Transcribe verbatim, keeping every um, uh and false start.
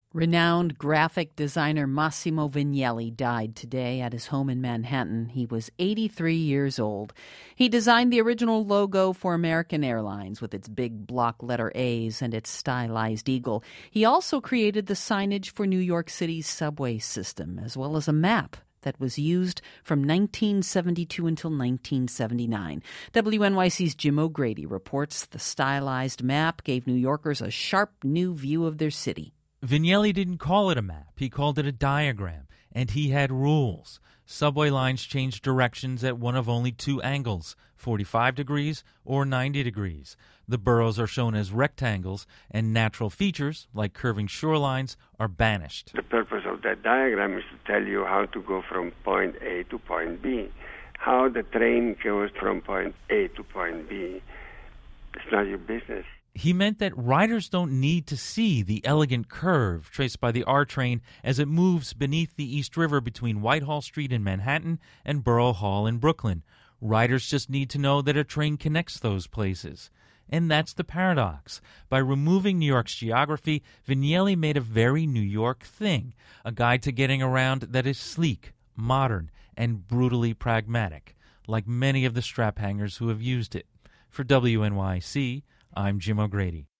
Renowned graphic designer Massimo Vignelli died today at his home in Manhattan. He was eighty-three years old. He designed the original logo for American Airlines with its big block letter A's and its stylized eagle. He also created the signage for New York City's subway system, as well as a map that was used from nineteen seventy-two until nineteen seventy-nine. W N Y C's Jim O'Grady reports the stylized map gave New Yorkers a sharp new view of their city. Vignelli didn't call it a map. He called it a diagram, and he had rules. Subway lines changed directions at one of only two angles, forty-five degrees or ninety degrees. The boroughs are shown as rectangles, and natural features, like curving shorelines, are banished. The purpose of that diagram is to tell you how to go from point A to point B. How the train goes from point A to point B, it's not your business. He meant that riders don't need to see the elegant curve traced by the R train as it moves beneath the East River between Whitehall Street in Manhattan and Borough Hall in Brooklyn. Riders just need to know that a train connects those places. And that's the paradox. By removing New York's geography, Vignelli made a very New York thing, a guide to getting around that is sleek, modern, and brutally pragmatic, like many of the strap hangers who have used it. For W N Y C, I'm Jim O'Grady.